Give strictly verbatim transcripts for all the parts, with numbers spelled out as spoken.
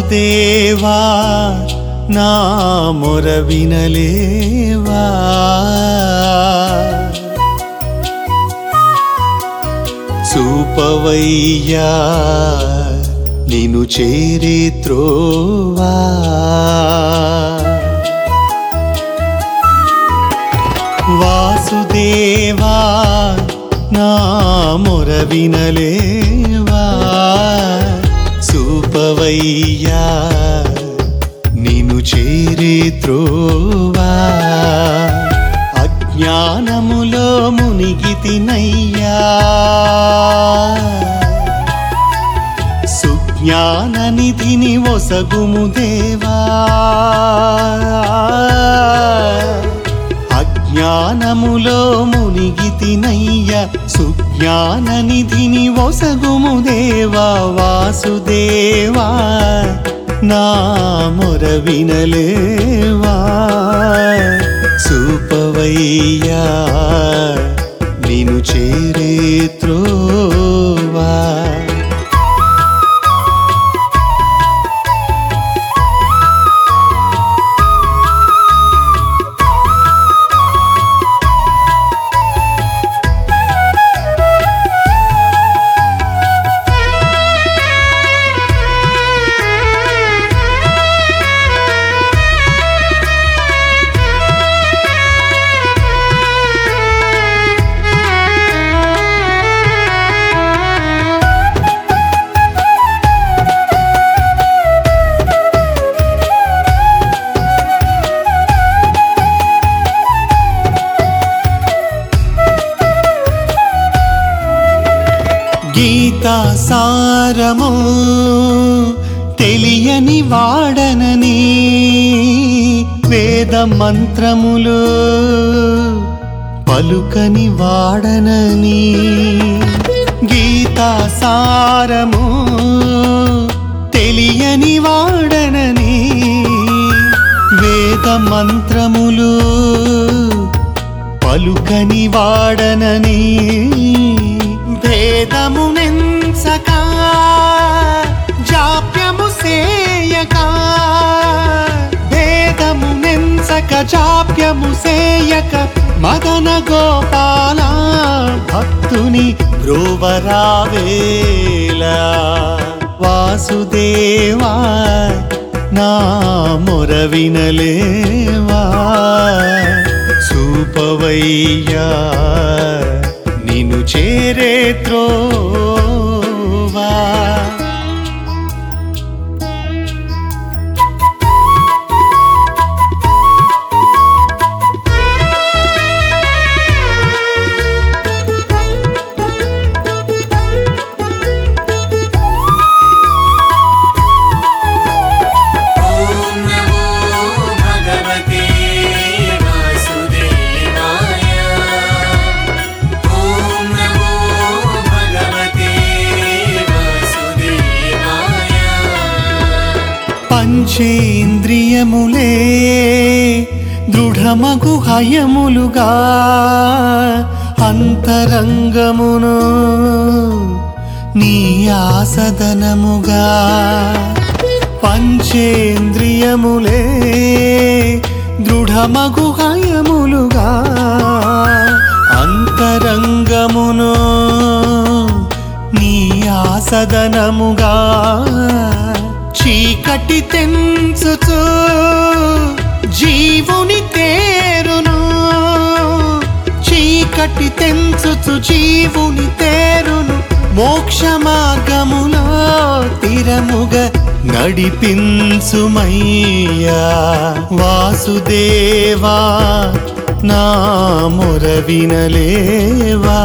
వాసుదేవా నా మొర వినలేవా చూపవయ్యా నిను చేరే త్రోవా వాసుదేవా నా మొర వినలేవా చూపవయ్యా నిను చేరే త్రోవా అజ్ఞానములో మునిగితినయ్యా సుజ్ఞాన నిధిని ఒసగుము దేవా అజ్ఞానములో మునిగితినయ్యా సుజ్ఞాన నిధిని ఒసగుము దేవా వాసుదేవా నా మొర వినలేవా చూపవయ్యా నిను చేరే త్రోవా గీతా సారము తెలియని వాడనని వేద మంత్రములు పలుకని వాడనని గీతా సారము తెలియని వాడనని వేద మంత్రములు పలుకని వాడనని భేదమునెంచక జాప్యము సేయక భేదమునెంచక జాప్యము సేయక మదన గోపాల భక్తుని బ్రోవరావేలా వాసుదేవా నా మొర వినలేవా చూపవయ్యా నిను చేరే త్రోవా పంచేంద్రియములే దృఢమగు హయములుగా అంతరంగమును నీ ఆసదనముగా పంచేంద్రియములే దృఢమగు హయములుగా అంతరంగమును నీ ఆసదనముగా చీకటి తెంచుచు జీవుని తేరును చీకటి తెంచుచు జీవుని తేరును మోక్ష మార్గములో తిరముగా నడిపించుమయ్యా వాసుదేవా నా మొర వినలేవా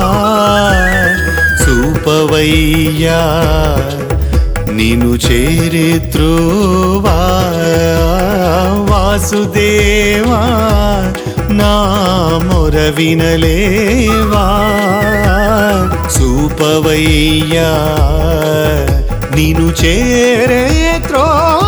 చూపవయ్యా నిను చేరే త్రోవా వాసుదేవా నా మొర వినలేవా చూపవయ్యా నిను చేరే త్రోవా